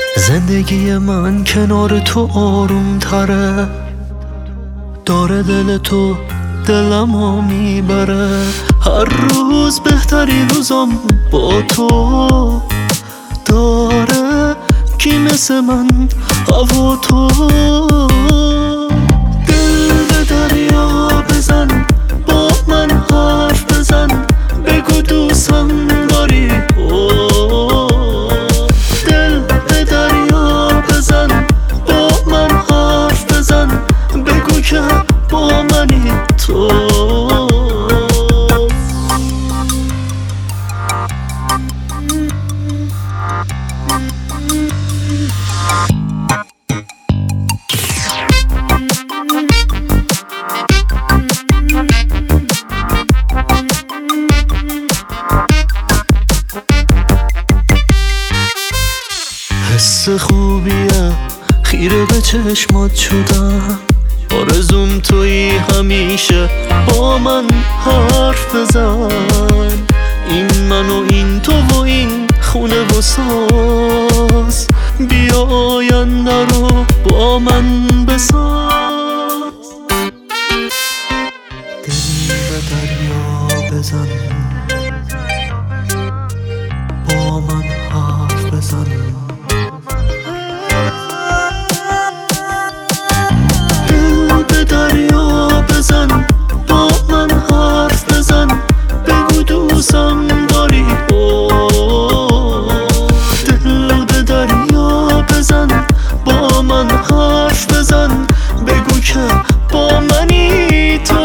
زندگی من کنار تو آروم تره، داره دل تو دلمو میبره. هر روز بهترین روزم با تو داره، کی مثل من هوا تو. دل به دریا بزن، با من حرف بزن، بگو دوستم داری. دل به دریا بزن، با من حرف بزن، بگو که با منی تو. حس خوبیه، خیره به چشمات شدم، آرزوم تویی همیشه، با من حرف بزن. این من و این تو و این خونه و ساز، بیا آینده رو با من بساز. دل به دریا بزن، با من حرف بزن، دریا بزن، با من حرف بزن، بگو دوستم داری. دل به دریا بزن، با من حرف بزن، بگو که با منی تو.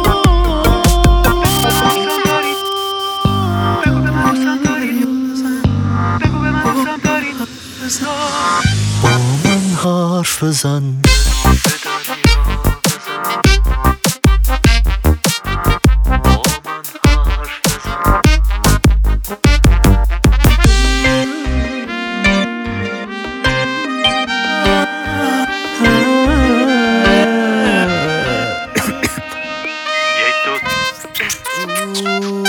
با من حرف بزن. یک دو